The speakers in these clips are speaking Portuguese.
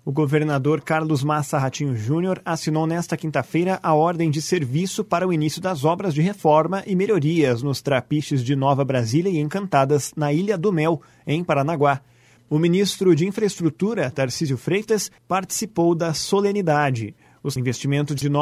O governador Carlos Massa Ratinho Júnior assinou nesta quinta-feira a ordem de serviço para o início das obras de reforma e melhorias nos trapiches de Nova Brasília e Encantadas, na Ilha do Mel, em Paranaguá. O ministro de Infraestrutura, Tarcísio Freitas, participou da solenidade. Os investimentos de R$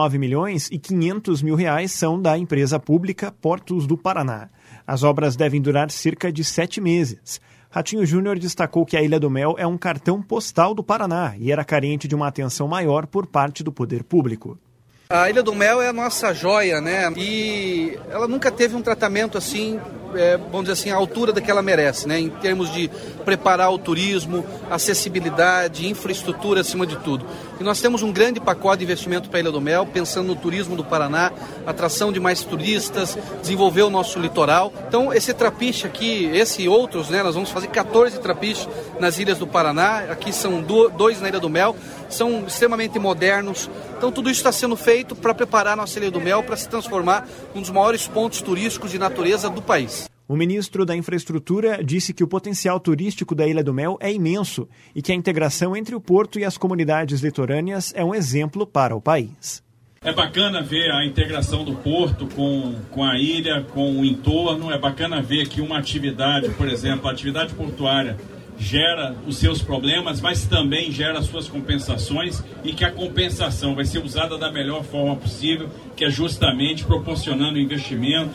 9.500.000 são da empresa pública Portos do Paraná. As obras devem durar cerca de 7 meses. Ratinho Júnior destacou que a Ilha do Mel é um cartão postal do Paraná e era carente de uma atenção maior por parte do poder público. A Ilha do Mel é a nossa joia, né? E ela nunca teve um tratamento assim, vamos dizer assim, à altura da que ela merece, né? Em termos de preparar o turismo, acessibilidade, infraestrutura acima de tudo. E nós temos um grande pacote de investimento para a Ilha do Mel, pensando no turismo do Paraná, atração de mais turistas, desenvolver o nosso litoral. Então, esse trapiche aqui, esse e outros, né? Nós vamos fazer 14 trapiches nas ilhas do Paraná. Aqui são 2 na Ilha do Mel, são extremamente modernos. Então, tudo isso está sendo feito para preparar a nossa Ilha do Mel para se transformar num dos maiores pontos turísticos de natureza do país. O ministro da Infraestrutura disse que o potencial turístico da Ilha do Mel é imenso e que a integração entre o porto e as comunidades litorâneas é um exemplo para o país. É bacana ver a integração do porto com a ilha, com o entorno. É bacana ver que uma atividade, por exemplo, a atividade portuária, gera os seus problemas, mas também gera as suas compensações e que a compensação vai ser usada da melhor forma possível, que é justamente proporcionando investimento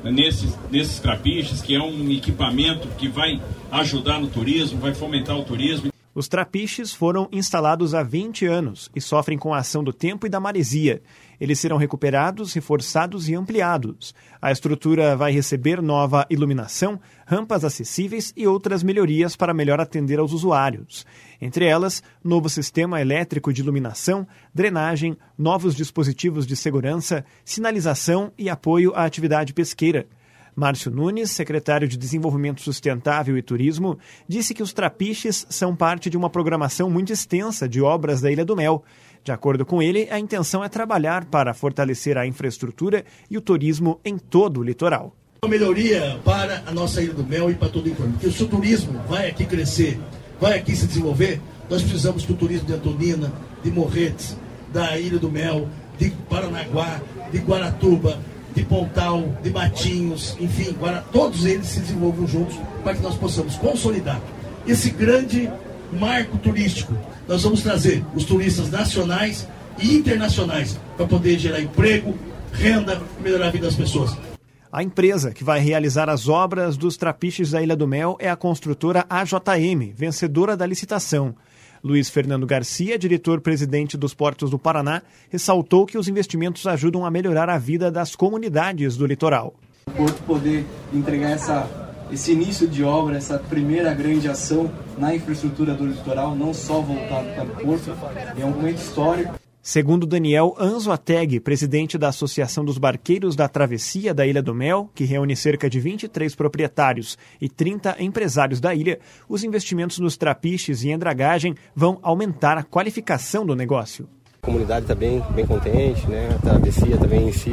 nesses trapiches, que é um equipamento que vai ajudar no turismo, vai fomentar o turismo. Os trapiches foram instalados há 20 anos e sofrem com a ação do tempo e da maresia. Eles serão recuperados, reforçados e ampliados. A estrutura vai receber nova iluminação, rampas acessíveis e outras melhorias para melhor atender aos usuários. Entre elas, novo sistema elétrico de iluminação, drenagem, novos dispositivos de segurança, sinalização e apoio à atividade pesqueira. Márcio Nunes, secretário de Desenvolvimento Sustentável e Turismo, disse que os trapiches são parte de uma programação muito extensa de obras da Ilha do Mel. De acordo com ele, a intenção é trabalhar para fortalecer a infraestrutura e o turismo em todo o litoral. Uma melhoria para a nossa Ilha do Mel e para todo o entorno. Porque se o turismo vai aqui crescer, vai aqui se desenvolver, nós precisamos que o turismo de Antonina, de Morretes, da Ilha do Mel, de Paranaguá, de Guaratuba, de Pontal, de Matinhos, enfim, todos eles se desenvolvam juntos para que nós possamos consolidar esse grande marco turístico. Nós vamos trazer os turistas nacionais e internacionais para poder gerar emprego, renda e melhorar a vida das pessoas. A empresa que vai realizar as obras dos trapiches da Ilha do Mel é a construtora AJM, vencedora da licitação. Luiz Fernando Garcia, diretor-presidente dos Portos do Paraná, ressaltou que os investimentos ajudam a melhorar a vida das comunidades do litoral. O Porto poder entregar esse início de obra, essa primeira grande ação na infraestrutura do litoral, não só voltado para o Porto, é um momento histórico. Segundo Daniel Anzoateg, presidente da Associação dos Barqueiros da Travessia da Ilha do Mel, que reúne cerca de 23 proprietários e 30 empresários da ilha, os investimentos nos trapiches e em dragagem vão aumentar a qualificação do negócio. A comunidade está bem contente, né? A travessia também em si.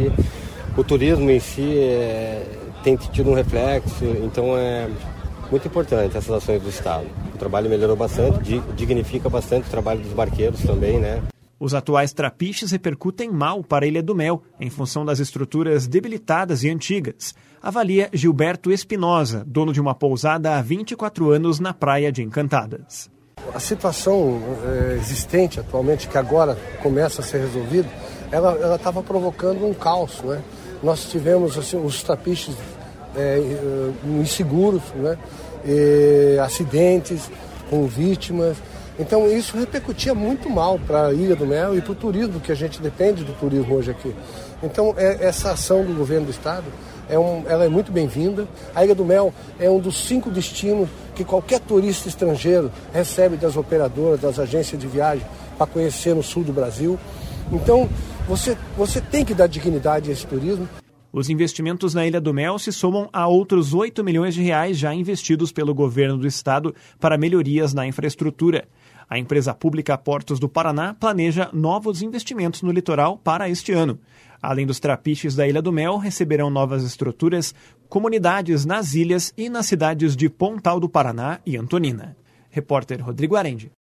O turismo em si tem tido um reflexo, então é muito importante essas ações do Estado. O trabalho melhorou bastante, dignifica bastante o trabalho dos barqueiros também, né? Os atuais trapiches repercutem mal para a Ilha do Mel, em função das estruturas debilitadas e antigas. Avalia Gilberto Espinosa, dono de uma pousada há 24 anos na praia de Encantadas. A situação existente atualmente, que agora começa a ser resolvida, ela estava provocando um caos, né? Nós tivemos assim, os trapiches inseguros, né? Acidentes com vítimas. Então isso repercutia muito mal para a Ilha do Mel e para o turismo, que a gente depende do turismo hoje aqui. Então essa ação do governo do estado, ela é muito bem-vinda. A Ilha do Mel é um dos 5 destinos que qualquer turista estrangeiro recebe das operadoras, das agências de viagem para conhecer no sul do Brasil. Então você tem que dar dignidade a esse turismo. Os investimentos na Ilha do Mel se somam a outros R$ 8 milhões já investidos pelo governo do estado para melhorias na infraestrutura. A empresa pública Portos do Paraná planeja novos investimentos no litoral para este ano. Além dos trapiches da Ilha do Mel, receberão novas estruturas, comunidades nas ilhas e nas cidades de Pontal do Paraná e Antonina. Repórter Rodrigo Arendi.